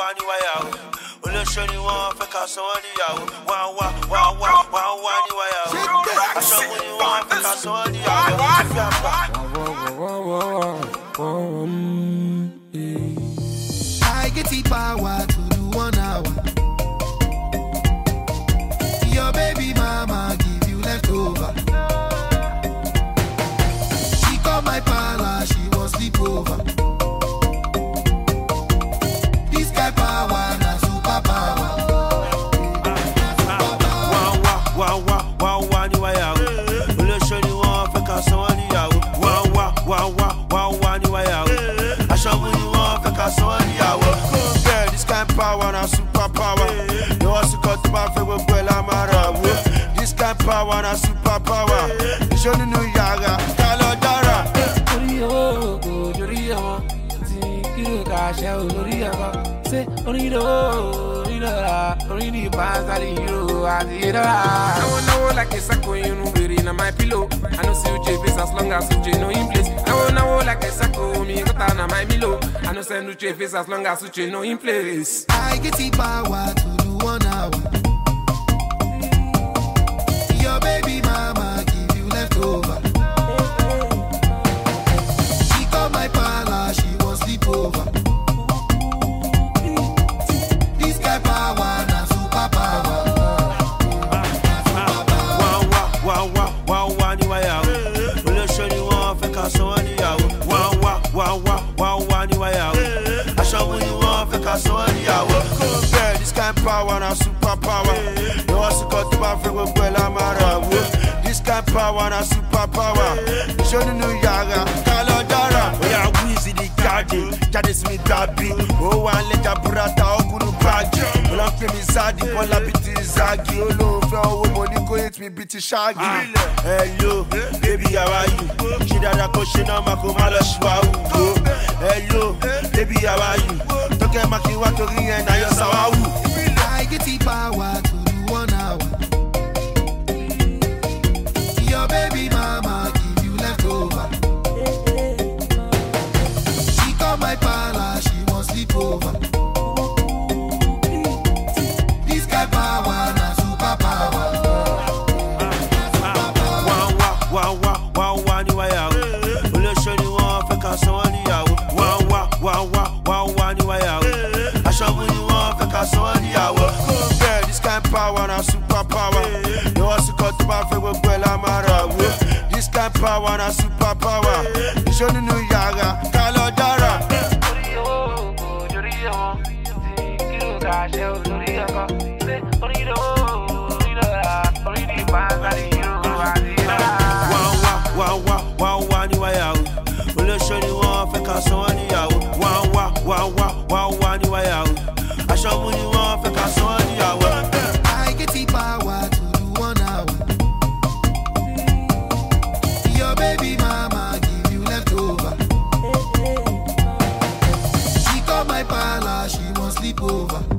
níwáyàwó. Olóṣó ni wọ́n fẹ́ ká sọ wọ́n níyàwó. Wá níwáyàwó. Aṣọ́gun ni wọ́n fẹ́ ká sọ wọ́n níyàwó. I get the power to do 1 hour. Your baby mama give you leftover. She called my parlor, she was sleepover. This guy power, na super power. Wá níwáyàwó. Olóṣó ni wọ́n fẹ́ ká sọ wọ́n níyàwó. Wá níwáyàwó. Aṣọ́gun ni wọ́n fẹ́ ká sọ wọ́n níyàwó. Yeah, this kind power na super power. You also cut to my favorite girl, I'm a this kind power na super power. Ìṣó nínú yàrá, ká lọ dára. Orí owó kò lórí ọmọ, tí kí ló ká ṣe olórí ọmọ. Ṣé orí ní pàṣẹ ìró àti ìdọ́ra. I wanna know like a sacco in Uberi na my pillow. I know see Uche face as long as Uche know in place. I wanna know like a sacco me got na my milo. I know send Uche face as long as Uche know in place. I get the power to do 1 hour. Your baby mama give you leftover. She called my parlor, she was sleepover. This guy power na super power. Wá níwáyàwó. Olóṣó ni wọ́n fẹ́ ká sọ wọ́n níyàwó. Wá níwáyàwó. Aṣọ́gun ni wọ́n fẹ́ ká sọ wọ́n níyàwó. Yeah, this kind power na super power. You also cut to my favorite girl, I'm a this kind power na super power. Ìṣó nínú yàrá, ká lọ dára. Oya Wheezy di jáde sí mi dàbí. Ó wà lẹ́jà búrátà ọkùnrin báàgì. Olóńpẹ̀ mi záàdì, bọ́lá bíi ti záàgì. Olóòfẹ́ owó mo ní kó hit mi bíi ti ṣáàgì. Hello, baby how are you? Ṣé dáadáa kó ṣe náà máa kó má lọ ṣùwàwù. Hello, baby how are you? Tókẹ́ máa kí wá torí ẹ̀ náà yọ sáwáwù. I get the power to do 1 hour. Your baby mama give you leftover. She called my parlor, she was sleepover. This guy power na super power. Wá níwáyàwó. Olóṣó ni wọ́n fẹ́ ká sọ wọ́n níyàwó. Wá níwáyàwó. Aṣọ́gun ni wọ́n fẹ́ ká sọ wọ́n níyàwó. Yeah, this kind power na super power. You also cut to my favorite girl, I'm a this kind power na super power. Ìṣó nínú yàrá, ká lọ dára. Orí owó kò lórí ọmọ, tí kí ló ká ṣe olórí ọkọ. Ṣé orí ní pàṣẹ ìró àti ìdọ́ra. Wá níwáyàwó. Olóṣó ni wọ́n fẹ́ ká sọ wọ́n níyàwó. Wá níwáyàwó. Aṣọ́gun ni wọ́n fẹ́ ká sọ wọ́n níyàwó. I get the power to do 1 hour. Your baby mama give you leftover. She called my parlor, she was sleepover.